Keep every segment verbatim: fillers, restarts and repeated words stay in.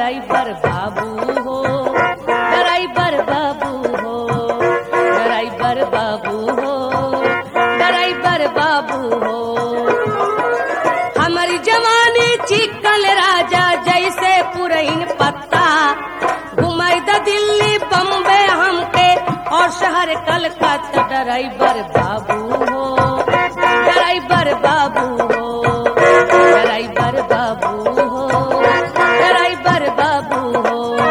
Driver बाबू हो, driver बाबू हो, ड्राइवर बाबू हो, ड्राइवर बाबू हो। हमारी जवानी चिकन राजा जैसे पुरैन पत्ता, घुमाई द दिल्ली बम्बे हमके और शहर कलकत्ता। ड्राइवर बाबू हो, ड्राइवर बाबू हो, ड्राइवर बाबू हो, ड्राइवर बाबू हो।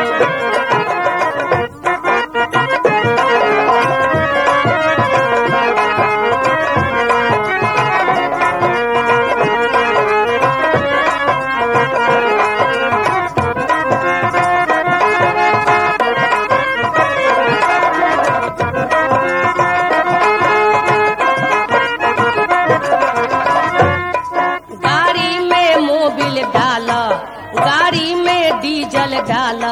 गाड़ी में डीजल डाला,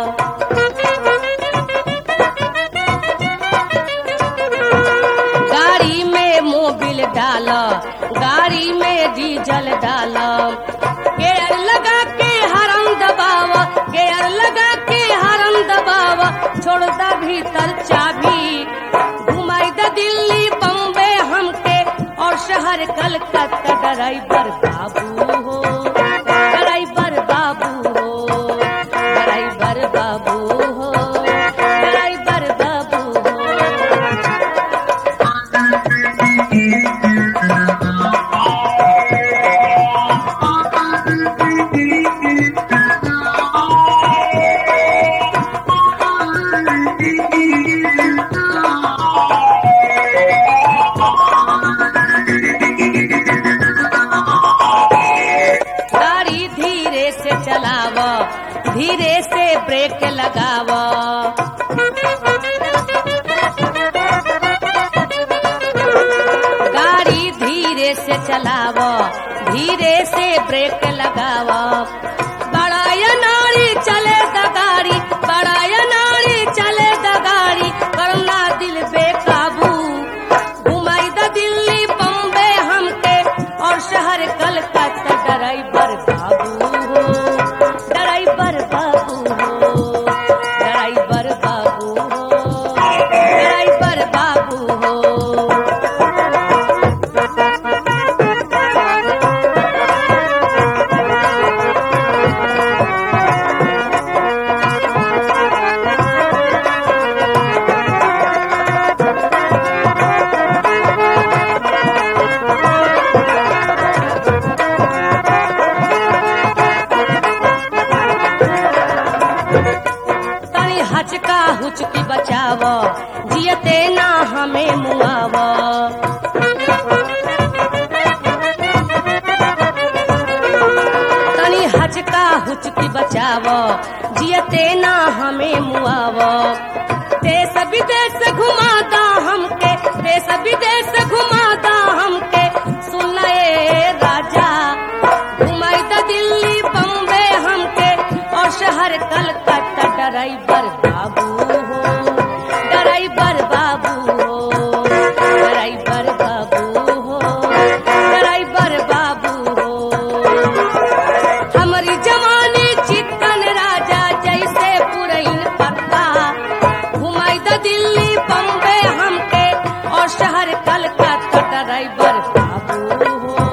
गाड़ी में मोबिल डाला, गाड़ी में डीजल डाला। गेयर लगा के हरम दबावा, गेयर लगा के हरम दबावा, छोड़ दा भीतर चाबी, घुमाई दा दिल्ली बम्बे हमके और शहर कलकत्ता। ड्राइवर बाबू हो, ड्राइवर बाबू हो, ड्राइवर बाबू हो, ड्राइवर बाबू हो। गाड़ी धीरे से चलावा, धीरे से ब्रेक लगावा, गाड़ी धीरे से चलावा, धीरे से ब्रेक लगावा। बड़ा या नारी चले द गाड़ी, बड़ा या नारी चले द गाड़ी, करना दिल बेकाबू, घुमाई द दिल्ली बम्बे हमके और शहर कलकत्ता। ड्राइवर बाबू हो, ड्राइवर बाबू हो, ड्राइवर बाबू हो, ड्राइवर बाबू हो। हचका हुचकी बचावा, जियते ना हमें मुआवा। तनी हचका हुचकी बचावा, जियते ना हमें मुआवा। देश विदेश घुमाता हमके, देश विदेश घुमाता हमके, सुन ए राजा, घुमाई द दिल्ली बम्बे हमके और शहर कलकत्ता। ड्राइवर बाबू हो, ड्राइवर बाबू हो, ड्राइवर बाबू हो, ड्राइवर बाबू हो। हमारी जवानी चिकन राजा जैसे पुरैन पत्ता, घुमाई द दिल्ली बम्बे हमके और शहर कलकत्ता। ड्राइवर बाबू हो,